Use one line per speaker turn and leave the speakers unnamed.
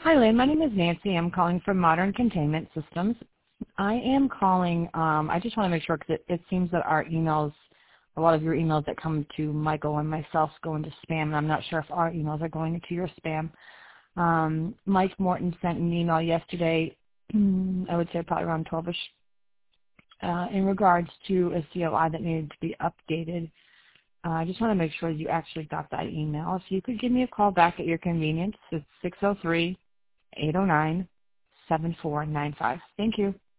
Hi, Lynn. My name is Nancy. I'm calling from Modern Containment Systems. I am calling, I just want to make sure because it seems that our emails, a lot of your emails that come to Michael and myself go into spam, and I'm not sure if our emails are going into your spam. Mike Morton sent an email yesterday, I would say probably around 12ish, in regards to a COI that needed to be updated. I just want to make sure you actually got that email. If you could give me a call back at your convenience, it's 603-809-7495. Thank you.